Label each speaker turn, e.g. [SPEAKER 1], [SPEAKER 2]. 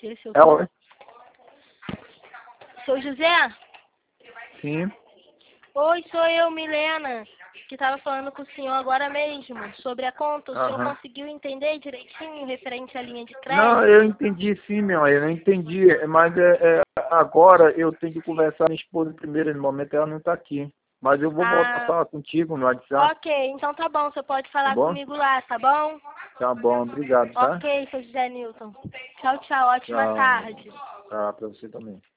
[SPEAKER 1] Esse
[SPEAKER 2] É, oi?
[SPEAKER 1] Seu José?
[SPEAKER 2] Sim.
[SPEAKER 1] Oi, sou eu, Milena, que estava falando com o senhor agora mesmo sobre a conta. O senhor
[SPEAKER 2] Aham.
[SPEAKER 1] conseguiu entender direitinho referente à linha de
[SPEAKER 2] Não,
[SPEAKER 1] crédito?
[SPEAKER 2] eu entendi sim, meu, eu não entendi, mas agora eu tenho que conversar com a minha esposa primeiro, no momento ela não está aqui. Mas eu vou voltar a
[SPEAKER 1] Ah,
[SPEAKER 2] falar contigo no WhatsApp,
[SPEAKER 1] ok, então tá bom, você pode
[SPEAKER 2] tá
[SPEAKER 1] falar
[SPEAKER 2] bom?
[SPEAKER 1] comigo lá, tá bom?
[SPEAKER 2] Tá bom, obrigado, tá?
[SPEAKER 1] Ok, seu José Newton. Tchau, tchau, ótima
[SPEAKER 2] Tchau.
[SPEAKER 1] tarde.
[SPEAKER 2] Tá, pra você também.